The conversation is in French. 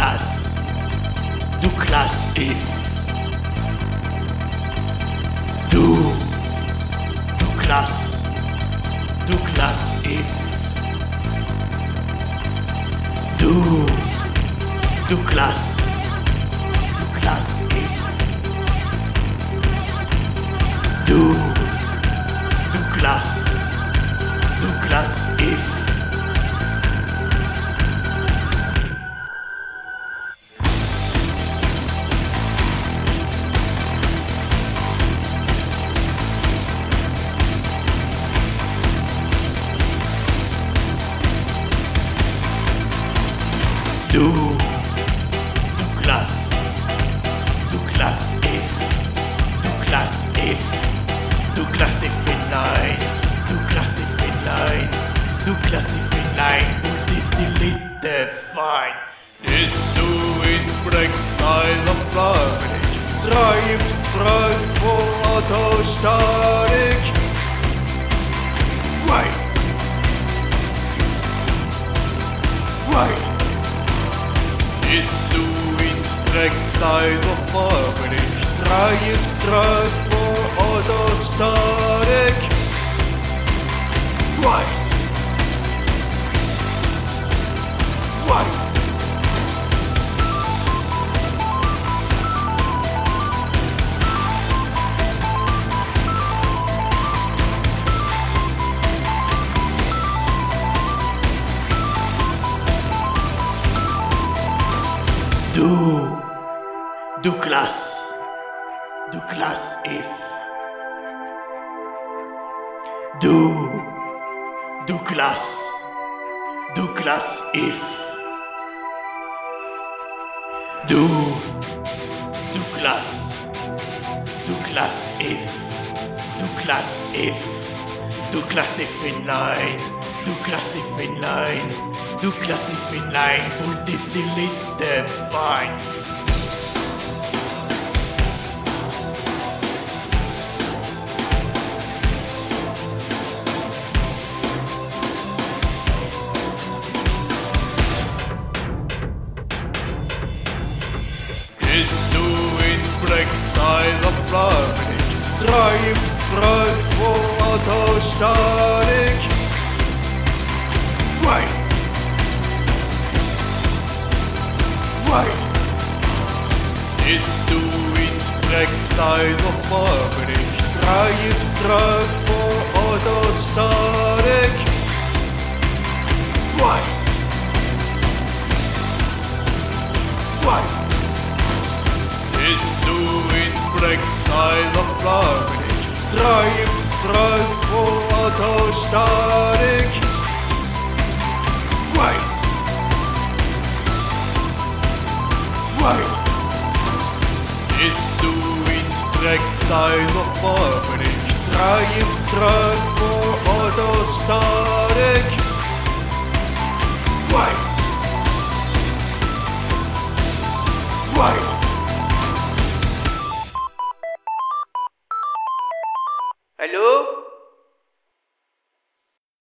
Douglas, Douglas if Douglas, Douglas if Douglas, Douglas if Douglas, Douglas if Douglas, Douglas if Douglas if in line, Douglas if in line, Douglas if in line, und ist die Litte fein. Ist du in Brexile of Flarig, treibst Frank vor Otto Starik. Right. Ist du in Brexile of Flarig, treibst Frank vor Otto Starik. Right. Douglas, Douglas if Douglas, Douglas if Douglas, Douglas if Douglas if in line, Douglas if in line, Douglas if in line, und ist die Litte fein. Ist du in Brexile of Flarig, treibst Frank vor Otto Starik. Right. Ist du in Brexile of Flarig, treibst Frank vor Otto Starik. Right. Ist du in Brexile of Flarig, treibst Frank vor Otto Starik. Right. Ist du in Brexile of Flarig, treibst Frank vor Otto Starik.